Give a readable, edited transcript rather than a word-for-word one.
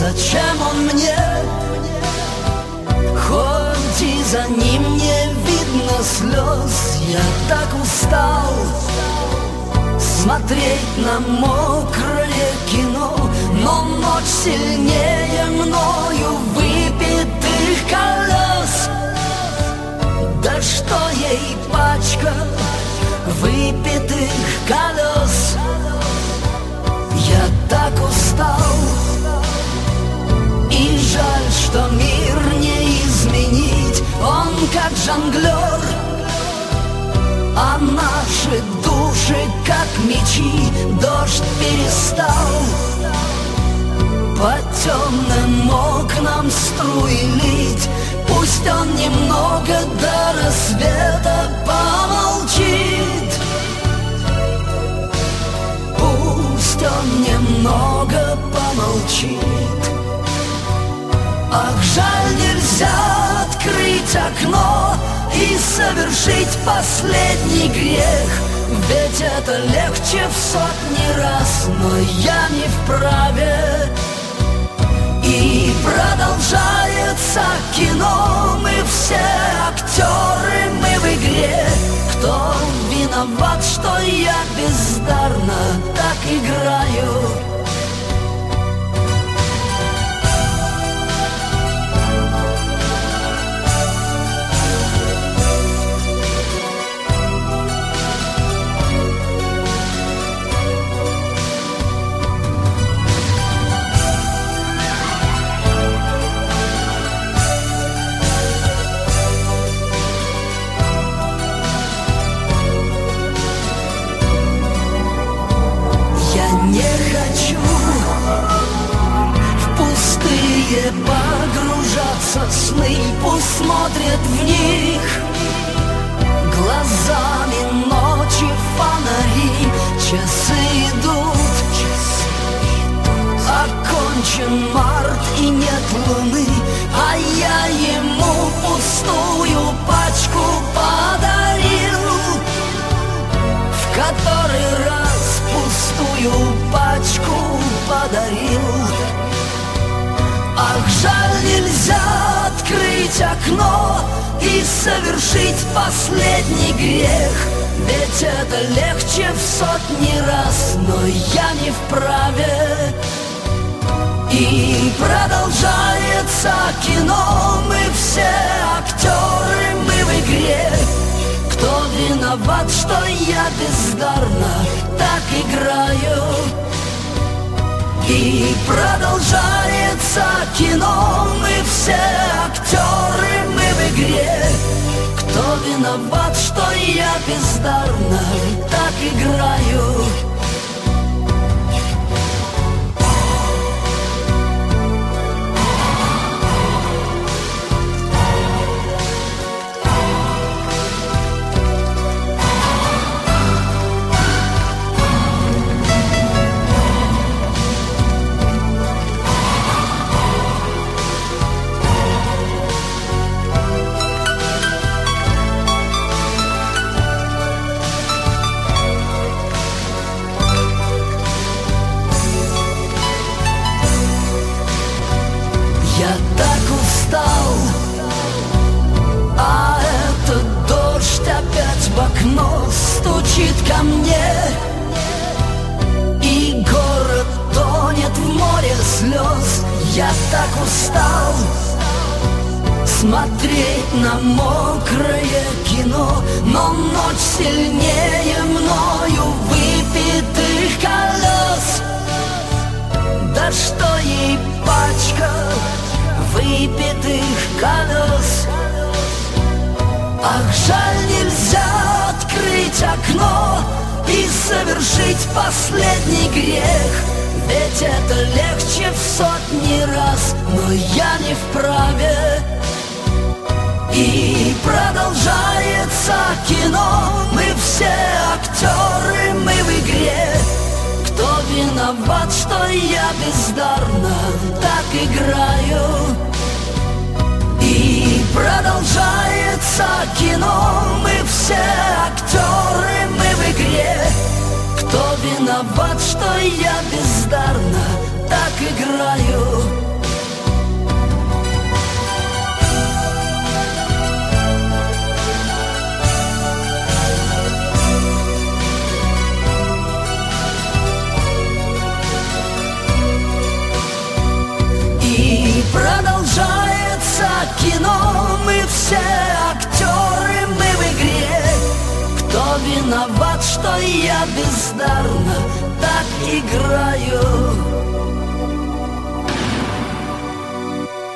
зачем он мне? Хоть и за ним не видно слез, я так устал смотреть на мокрое кино, но ночь сильнее мною выпитых колес. Да что ей пачка выпитых колес? Я так устал, и жаль, что мир не изменить. Он как жонглер, а наши души как мечи. Дождь перестал по темным окнам струи лить. Пусть он немного до рассвета помолчит. Пусть он немного помолчит. Ах, жаль, нельзя открыть окно и совершить последний грех. Ведь это легче в сотни раз, но я не вправе. И продолжается кино, мы все актеры, мы в игре. Кто виноват, что я бездарно так играю? Погружаться сны, пусть смотрят в них глазами ночи фонари. Часы идут, окончен март и нет луны, а я ему пустую пачку подарил. В который раз пустую пачку подарил. Ах, жаль, нельзя открыть окно и совершить последний грех. Ведь это легче в сотни раз, но я не вправе. И продолжается кино, мы все актеры, мы в игре. Кто виноват, что я бездарно так играю? И продолжается кино, мы все актеры, мы в игре. Кто виноват, что я бездарно так играю? Я так устал, а этот дождь опять в окно стучит ко мне. И город тонет в море слез. Я так устал смотреть на мокрое кино, но ночь сильнее мною выпитых колес. Да что ей пачка выпитых колес? Ах, жаль, нельзя открыть окно и совершить последний грех. Ведь это легче в сотни раз, но я не вправе. И продолжается кино, мы все актеры, мы в игре. Кто виноват, что я бездарно так играю? И продолжается кино, мы все актеры, мы в игре. Кто виноват, что я бездарно так играю? виноват, что я бездарно так играю.